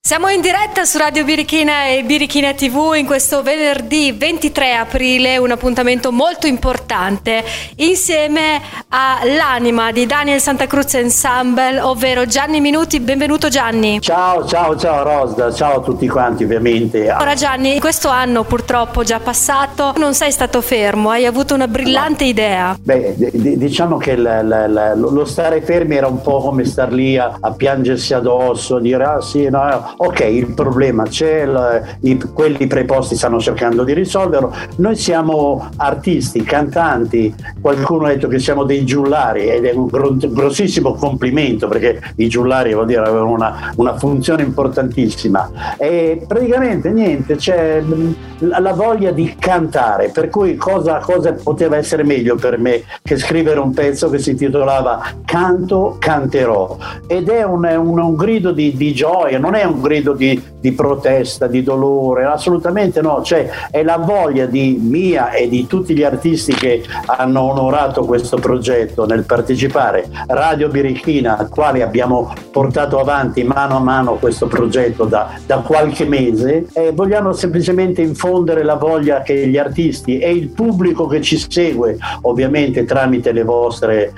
Siamo in diretta su Radio Birichina e Birichina TV in questo venerdì 23 aprile, un appuntamento molto importante insieme all'anima di Daniel Santa Cruz Ensemble, ovvero Gianni Minuti. Benvenuto Gianni. Ciao Rosda, ciao a tutti quanti ovviamente. Ora Gianni, questo anno purtroppo già passato, non sei stato fermo, hai avuto una brillante idea. Diciamo che lo stare fermi era un po' come star lì a piangersi addosso, dire ok, il problema c'è, quelli preposti stanno cercando di risolverlo. Noi siamo artisti, cantanti, qualcuno ha detto che siamo dei giullari ed è un grossissimo complimento, perché i giullari vuol dire avevano una funzione importantissima e praticamente niente, c'è la voglia di cantare, per cui cosa poteva essere meglio per me che scrivere un pezzo che si intitolava Canterò, ed è un grido di gioia, non è un grido di protesta, di dolore, assolutamente no, cioè è la voglia di mia e di tutti gli artisti che hanno onorato questo progetto nel partecipare. Radio Birichina, al quale abbiamo portato avanti mano a mano questo progetto da qualche mese, e vogliamo semplicemente infondere la voglia che gli artisti e il pubblico che ci segue, ovviamente tramite le vostre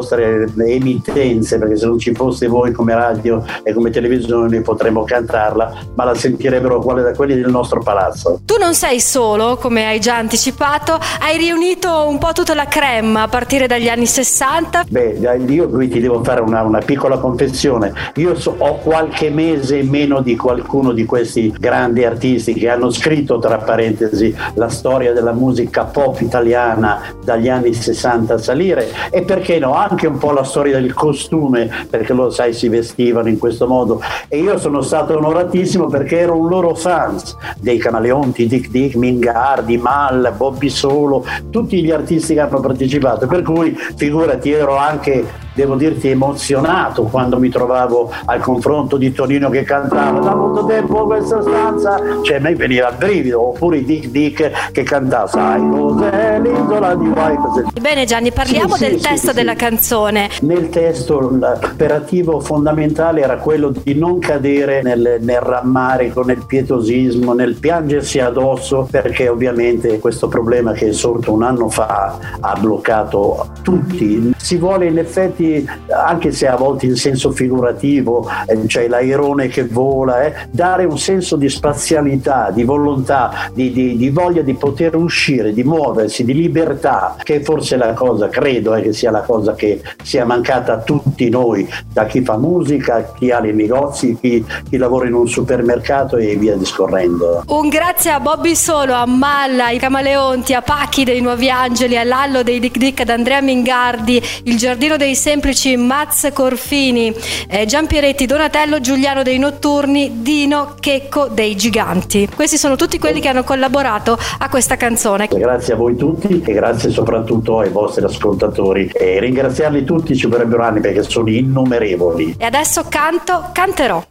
emittenze, perché se non ci foste voi come radio e come televisione potremmo cantarla, ma la sentirebbero quelli del nostro palazzo. Tu non sei solo, come hai già anticipato, hai riunito un po' tutta la crème a partire dagli anni 60. Io qui ti devo fare una piccola confessione. Io ho qualche mese meno di qualcuno di questi grandi artisti che hanno scritto, tra parentesi, la storia della musica pop italiana dagli anni 60 a salire, e perché no, anche un po' la storia del costume, perché lo sai, si vestivano in questo modo, e io sono stato onoratissimo perché ero un loro fans, dei Camaleonti, Dick, Mingardi, Mal, Bobby Solo, tutti gli artisti che hanno partecipato, per cui figurati, ero anche, devo dirti, emozionato quando mi trovavo al confronto di Tonino che cantava da molto tempo questa stanza, cioè a me veniva il brivido, oppure Dick che cantava sai cos'è l'isola di White. Bene Gianni, parliamo del testo della canzone. Nel testo l'imperativo fondamentale era quello di non cadere nel rammarico, nel pietosismo, nel piangersi addosso, perché ovviamente questo problema che è sorto un anno fa ha bloccato tutti. Si vuole in effetti, anche se a volte in senso figurativo, cioè l'airone che vola, dare un senso di spazialità, di volontà, di voglia di poter uscire, di muoversi, di libertà, che forse è la cosa, credo che sia la cosa che sia mancata a tutti noi, da chi fa musica, chi ha nei negozi, chi lavora in un supermercato e via discorrendo. Un grazie a Bobby Solo, a Malla, ai Camaleonti, a Pacchi dei Nuovi Angeli, a Lallo dei Dick, ad Andrea Mingardi, il Giardino dei Semplici, Maz Corfini, Gian Pieretti, Donatello, Giuliano dei Notturni, Dino Checco dei Giganti. Questi sono tutti quelli che hanno collaborato a questa canzone. Grazie a voi tutti e grazie soprattutto ai vostri ascoltatori, e ringraziarli tutti ci vorrebbero anni perché sono innumerevoli. E adesso canterò.